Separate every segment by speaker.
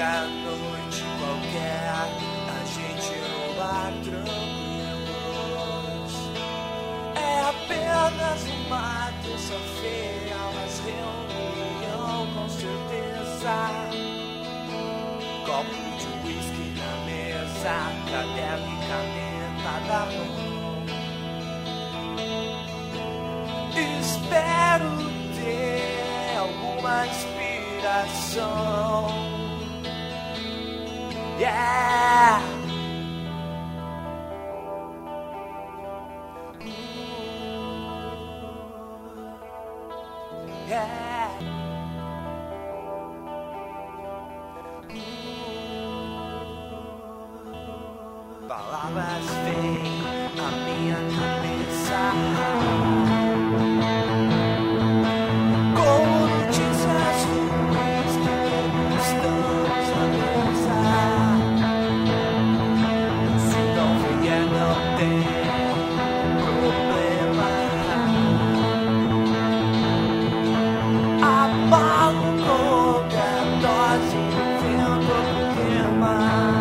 Speaker 1: qualquer noite qualquer, a gente no bar tranquilos. É apenas uma terça-feira, mas reunião com certeza. Copo de whisky na mesa, caderno e caneta da mão. Espero ter alguma inspiração. Yeah! Yeah! Palavras vêm à minha cabeça como notícias ruins que estamos a pensar. Se não vier, não tem problema. Apago qualquer dose, invento outro tema.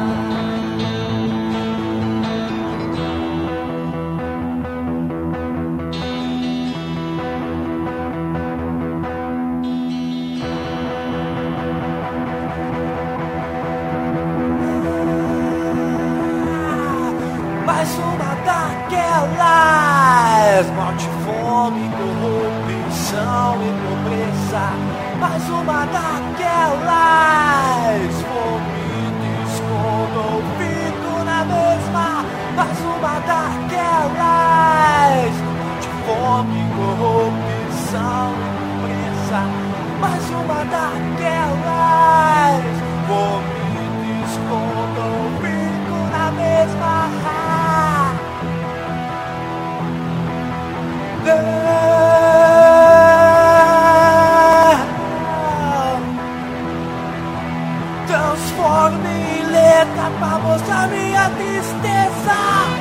Speaker 1: Mais uma daquelas, morte, fome, corrupção e pobreza. Mais uma daquelas, vomito, escondo ou fico na mesma. Mais uma daquelas, morte, fome, corrupção e pobreza. Mais uma daquelas, vomito, escondo ou fico na mesma. Transforme em letra pra mostrar minha tristeza.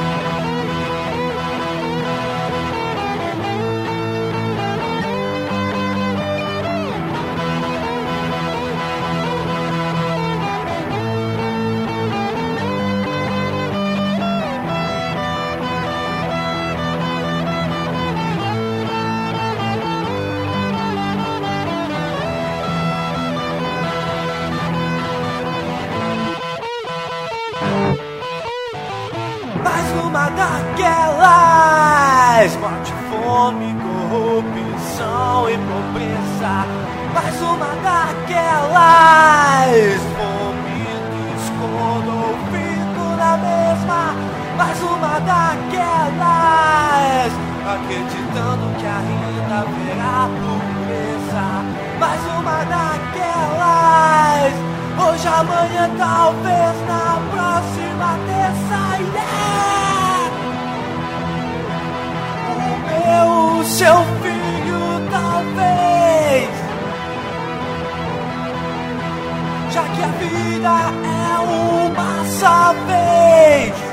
Speaker 1: Mais uma daquelas, morte, fome, corrupção e pobreza. Mais uma daquelas, vomito, escondo ou fico na mesma. Mais uma daquelas, acreditando que ainda haverá pureza. Mais uma daquelas, hoje, amanhã, talvez na próxima terça. O seu filho, talvez, já que a vida é uma só vez.